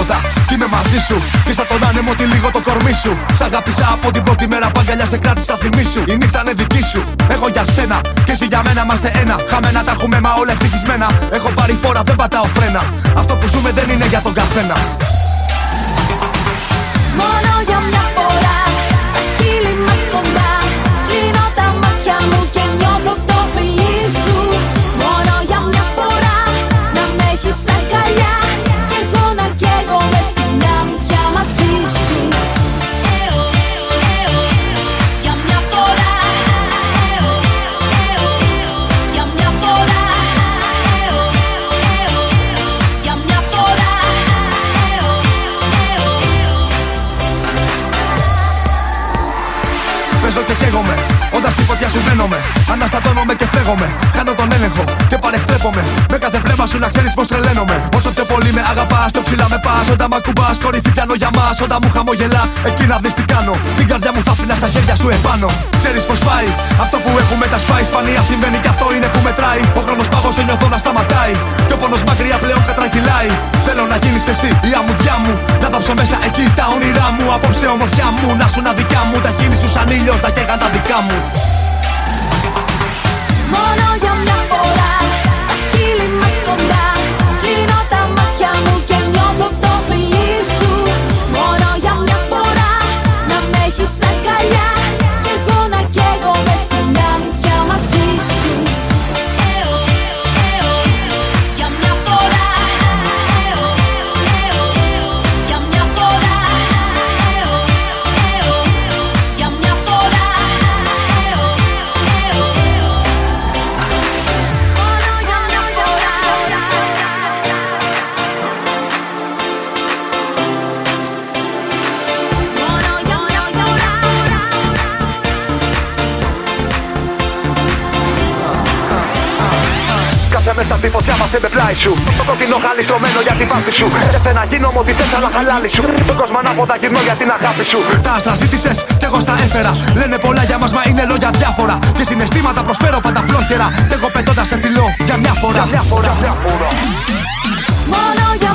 έρωτα κι είμαι μαζί σου. Και σαν τον άνεμο τη λίγο το κορμί σου. Σ' αγάπησα από την πρώτη μέρα, παγκαλιά σε κράτησα θυμί σου. Η νύχτα είναι δική σου, εγώ για σένα και εσύ για μένα είμαστε ένα. Χαμένα τα έχουμε μα όλα ευτυχισμένα. Έχω πάρει φόρα, δεν πατάω φρένα. Αυτό που ζούμε δεν είναι για τον καθένα. Μόνο για μια φορά, τα χείλη μας κοντά. Κλείνω τα μάτια μου και νιώθω το φιλί σου. Μόνο για μια φορά, να με έχεις αγκαλιά. Κι εγώ να καίγομαι στην άμμια μαζί σου. Για μια φορά, για μια φορά, για μια φορά. Παίζω και καίγομαι, όντας τη φωτιά σου μπαίνομαι. Αναστατώνομαι και φεύγομαι, κάνω τον έλεγχο και παρεκτρέπομαι. Με κάθε βλέμμα σου να ξέρεις πως τρελαίνομαι. Όσο πιο πολύ με αγαπάς, πιο ψηλά με πας. Όταν μ' ακουμπάς, κορυφή πιάνω για μας. Όταν μου χαμογελάς, εκεί να δεις τι κάνω. Την καρδιά μου θα αφήνα στα χέρια σου επάνω. Ξέρεις πως πάει, αυτό που έχουμε τα σπάει. Σπανία συμβαίνει και αυτό είναι που μετράει. Ο χρόνος πάγος σε νιώθω να σταματάει. Και ο πόνος μακριά πλέον κατρακυλάει. Θέλω να γίνεις εσύ η αμμουδιά μου. Να δάψω μέσα εκεί τα όνειρά μου. Απόψε ομορφιά μου, να σου να δικιά μου. Τα κίνη σου σαν ήλιος, τα καίγαν τα δικά μου. Μόνο για μια φορά, τα χείλη μας κοντά. Κλείνω τα μάτια μου και νιώθω το φιλί σου. Μόνο για μια φορά, να με έχεις αγκαλιά. Κι εγώ να καίγομαι στην άμμια μαζί σου. Για μια φορά, για μια φορά, για μια φορά. Κάσε μέσα στη φωτιά μας με πλάι σου. Το κόκκινο χάλι στρωμένο για την πάθη σου. Έθε να γίνω ό,τι θες αλλά χαλάλι σου. Τον κόσμο ανάποδα γυρνώ για την αγάπη σου. Τα άστρα ζήτησες κι εγώ στα έφερα. Λένε πολλά για μας μα είναι λόγια διάφορα. Και συναισθήματα προσφέρω πάντα πλόχερα. Κι εγώ πετώντας σε φιλώ για μια φορά. Μόνο για